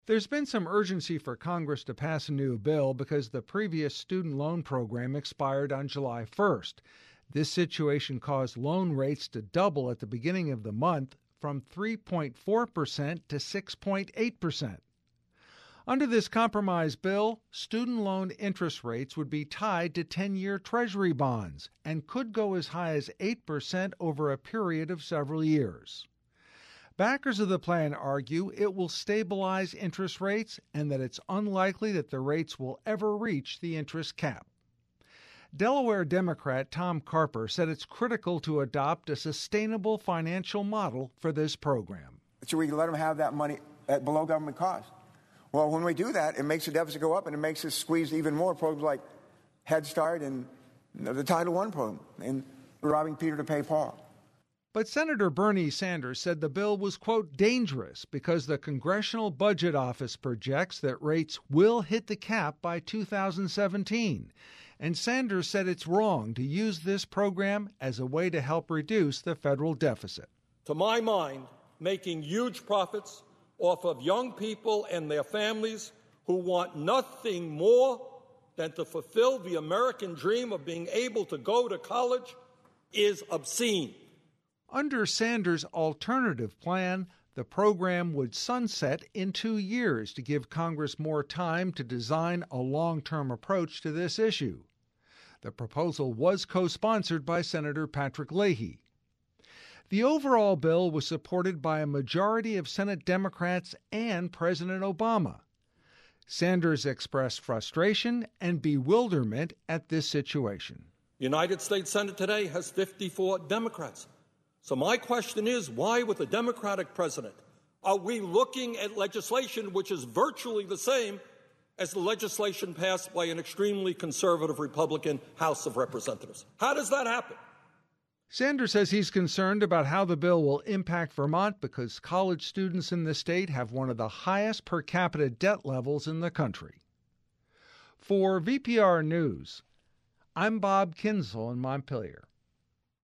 There's been some urgency for Congress to pass a new bill because the previous student loan program expired on July 1st. This situation caused loan rates to double at the beginning of the month from 3.4% to 6.8%. Under this compromise bill, student loan interest rates would be tied to 10-year Treasury bonds and could go as high as 8% over a period of several years. Backers of the plan argue it will stabilize interest rates and that it's unlikely that the rates will ever reach the interest cap. Delaware Democrat Tom Carper said it's critical to adopt a sustainable financial model for this program. So we can let them have that money at below government cost. Well, when we do that, it makes the deficit go up and it makes us squeeze even more programs like Head Start and the Title I program and robbing Peter to pay Paul. But Senator Bernie Sanders said the bill was, quote, dangerous because the Congressional Budget Office projects that rates will hit the cap by 2017. And Sanders said it's wrong to use this program as a way to help reduce the federal deficit. To my mind, making huge profits off of young people and their families who want nothing more than to fulfill the American dream of being able to go to college is obscene. Under Sanders' alternative plan, the program would sunset in 2 years to give Congress more time to design a long-term approach to this issue. The proposal was co-sponsored by Senator Patrick Leahy. The overall bill was supported by a majority of Senate Democrats and President Obama. Sanders expressed frustration and bewilderment at this situation. The United States Senate today has 54 Democrats. So my question is, why, with a Democratic president, are we looking at legislation which is virtually the same as the legislation passed by an extremely conservative Republican House of Representatives? How does that happen? Sanders says he's concerned about how the bill will impact Vermont because college students in the state have one of the highest per capita debt levels in the country. For VPR News, I'm Bob Kinsel in Montpelier.